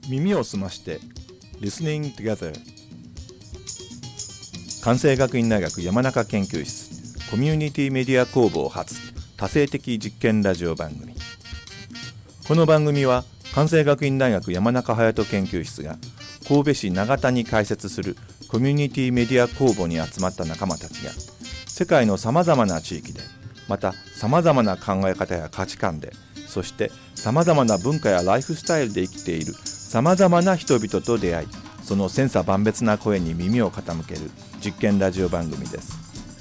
耳をすまして Listening Together 関西学院大学山中研究室コミュニティメディア工房発多性的実験ラジオ番組。この番組は関西学院大学山中隼人研究室が神戸市長田に開設するコミュニティメディア工房に集まった仲間たちが世界のさまざまな地域で、またさまざまな考え方や価値観で、そしてさまざまな文化やライフスタイルで生きているさまざまな人々と出会い、その千差万別な声に耳を傾ける実験ラジオ番組です。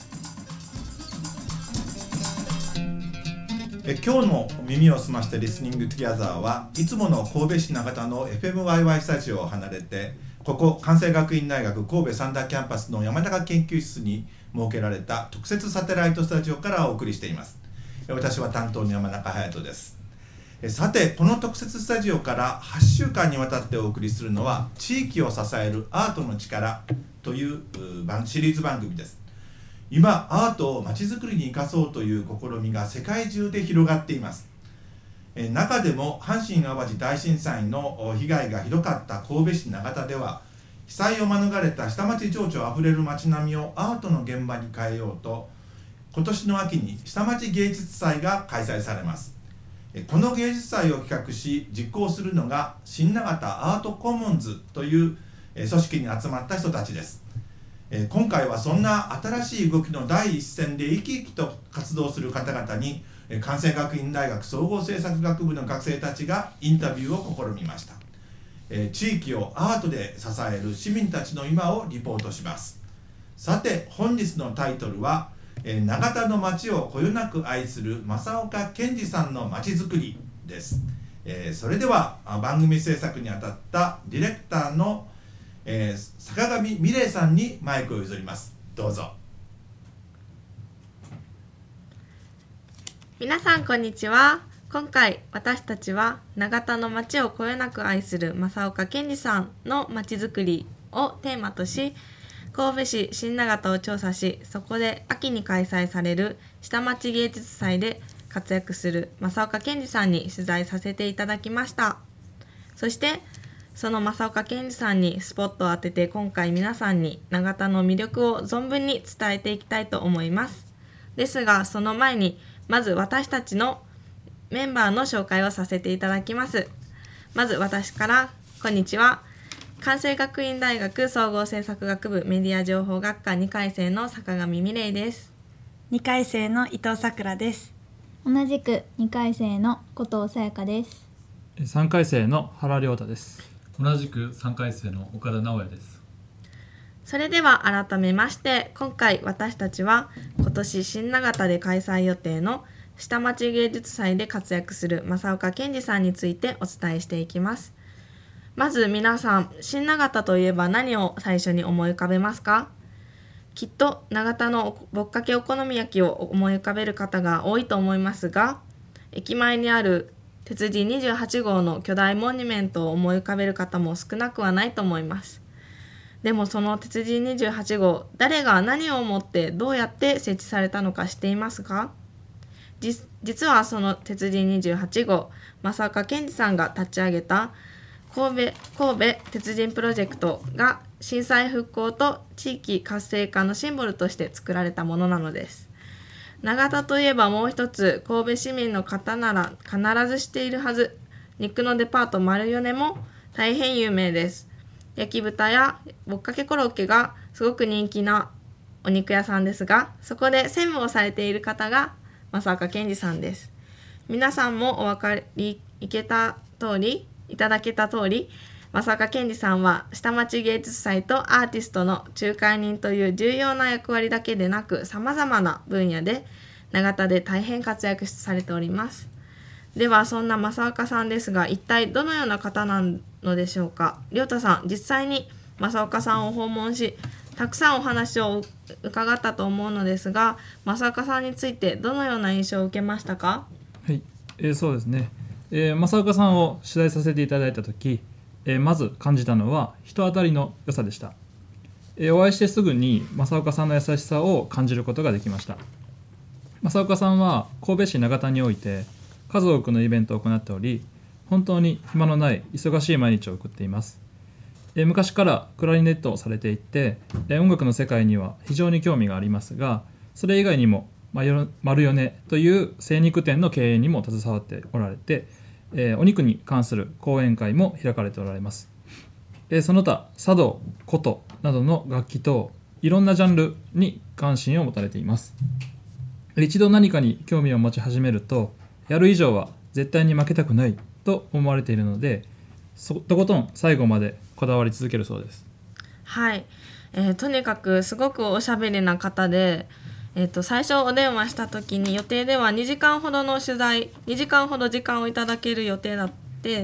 今日の耳をすましてリスニングトゥギャザーはいつもの神戸市長田の FMYY スタジオを離れて、ここ関西学院大学神戸三田キャンパスの山中研究室に設けられた特設サテライトスタジオからお送りしています。私は担当の山中隼人です。さて、この特設スタジオから8週間にわたってお送りするのは地域を支えるアートの力というシリーズ番組です。今アートをまちづくりに生かそうという試みが世界中で広がっています。中でも阪神・淡路大震災の被害がひどかった神戸市長田では、被災を免れた下町情緒あふれる街並みをアートの現場に変えようと、今年の秋に下町芸術祭が開催されます。この芸術祭を企画し実行するのが新長田アートコモンズという組織に集まった人たちです。今回はそんな新しい動きの第一線で生き生きと活動する方々に関西学院大学総合政策学部の学生たちがインタビューを試みました。地域をアートで支える市民たちの今をリポートします。さて、本日のタイトルは長田の街をこよなく愛する正岡健二さんの街づくりです。それでは番組制作にあたったディレクターの、坂上美玲さんにマイクを譲ります。どうぞ。 皆さんこんにちは。今回私たちは長田の街をこよなく愛する正岡健二さんの街づくりをテーマとし、神戸市新長田を調査し、そこで秋に開催される下町芸術祭で活躍する正岡健二さんに取材させていただきました。そしてその正岡健二さんにスポットを当てて、今回皆さんに長田の魅力を存分に伝えていきたいと思います。ですがその前にまず私たちのメンバーの紹介をさせていただきます。まず私から、こんにちは。関西学院大学総合政策学部メディア情報学科2回生の坂上美玲です。 2回生の伊藤さくらです。 同じく2回生の古藤さやかです。 3回生の原亮太です。 同じく3回生の岡田直也です。 それでは改めまして、今回私たちは今年新長田で開催予定の下町芸術祭で活躍する正岡健二さんについてお伝えしていきます。まず皆さん、新長田といえば何を最初に思い浮かべますか？きっと長田のぼっかけお好み焼きを思い浮かべる方が多いと思いますが、駅前にある鉄人28号の巨大モニュメントを思い浮かべる方も少なくはないと思います。でもその鉄人28号、誰が何を思ってどうやって設置されたのか知っていますか？実はその鉄人28号、正岡健二さんが立ち上げた神戸鉄人プロジェクトが震災復興と地域活性化のシンボルとして作られたものなのです。長田といえばもう一つ、神戸市民の方なら必ず知っているはず、肉のデパート丸米も大変有名です。焼き豚やぼっかけコロッケがすごく人気なお肉屋さんですが、そこで専務をされている方が正岡健二さんです。皆さんもお分かりいただけた通り、正岡健二さんは下町芸術祭とアーティストの仲介人という重要な役割だけでなく、様々な分野で長田で大変活躍されております。ではそんな正岡さんですが、一体どのような方なのでしょうか。亮太さん、実際に正岡さんを訪問したくさんお話を伺ったと思うのですが、正岡さんについてどのような印象を受けましたか？ はい、そうですね、正岡さんを取材させていただいたとき、まず感じたのは人当たりの良さでした。お会いしてすぐに正岡さんの優しさを感じることができました。正岡さんは神戸市長田において数多くのイベントを行っており、 本当に暇のない忙しい毎日を送っています。昔からクラリネットをされていて、音楽の世界には非常に興味がありますが、それ以外にも丸米という精肉店の経営にも携わっておられて、お肉に関する講演会も開かれておられます。その他茶道、琴などの楽器等いろんなジャンルに関心を持たれています。一度何かに興味を持ち始めると、やる以上は絶対に負けたくないと思われているので、とことん最後までこだわり続けるそうです。 はい、とにかくすごくおしゃべりな方で、最初お電話した時に予定では2時間ほどの取材、2時間ほど時間をいただける予定だって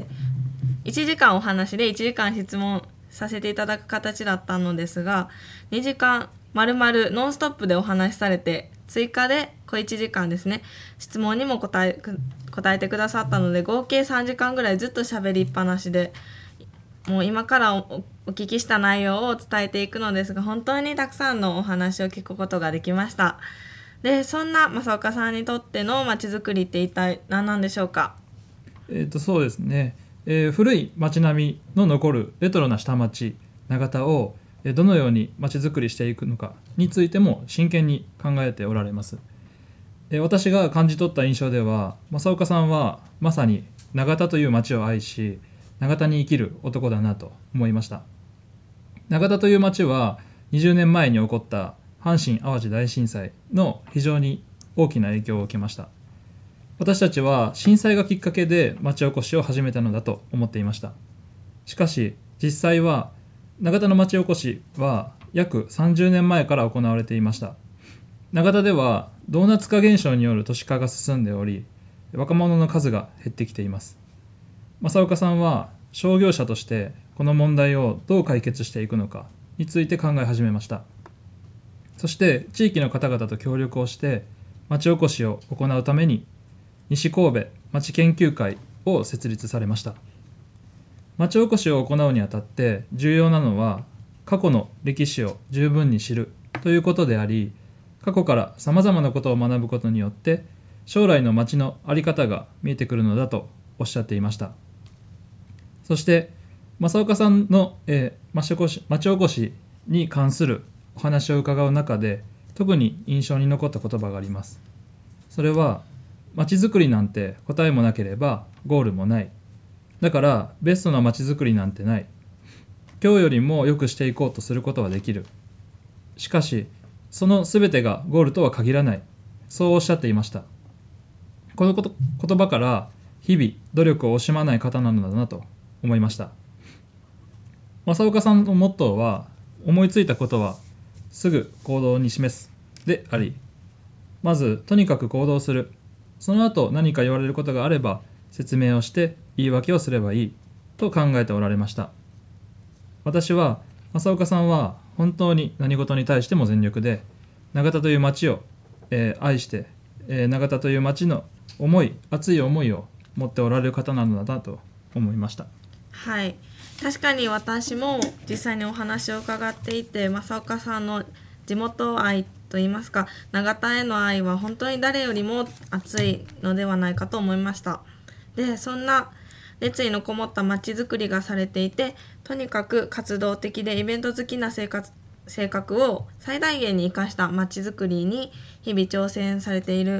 、1時間お話で1時間質問させていただく形だったのですが、2時間丸々ノンストップでお話しされて、追加で小1時間ですね、質問にも答えてくださったので、合計3時間ぐらいずっと喋りっぱなしで、もう今からお聞きした内容を伝えていくのですが、本当にたくさんのお話を聞くことができました。で、そんな正岡さんにとってのまちづくりって一体何なんでしょうか？ そうですね、古い町並みの残るレトロな下町長田をどのように町づくりしていくのかについても真剣に考えておられます。私が感じ取った印象では、正岡さんはまさに長田という町を愛し、長田に生きる男だなと思いました。長田という町は20年前に起こった阪神・淡路大震災の非常に大きな影響を受けました。私たちは震災がきっかけで町おこしを始めたのだと思っていました。しかし実際は長田の町おこしは約30年前から行われていました。長田ではドーナツ化現象による都市化が進んでおり、若者の数が減ってきています。正岡さんは商業者としてこの問題をどう解決していくのかについて考え始めました。そして地域の方々と協力をして町おこしを行うために西神戸町研究会を設立されました。町おこしを行うにあたって重要なのは、過去の歴史を十分に知るということであり、過去からさまざまなことを学ぶことによって将来の町の在り方が見えてくるのだとおっしゃっていました。そして正岡さんの、町おこしに関するお話を伺う中で特に印象に残った言葉があります。それは、町づくりなんて答えもなければゴールもない。だからベストな町づくりなんてない。今日よりも良くしていこうとすることはできる。しかしその全てがゴールとは限らない。そうおっしゃっていました。この言葉から日々努力を惜しまない方なのだなと思いました。正岡さんのモットーは、思いついたことはすぐ行動に示すであり、まずとにかく行動する。その後何か言われることがあれば説明をして言い訳をすればいいと考えておられました。私は正岡さんは本当に何事に対しても全力で、長田という町を、愛して、長田という町の熱い思いを持っておられる方なのだなと思いました。 はい、確かに私も実際にお話を伺っていて、正岡さんの地元愛といいますか、長田への愛は本当に誰よりも熱いのではないかと思いました。で、そんな熱意のこもった街づくりがされていて、とにかく活動的でイベント好きな性格を最大限に生かした街づくりに日々挑戦されている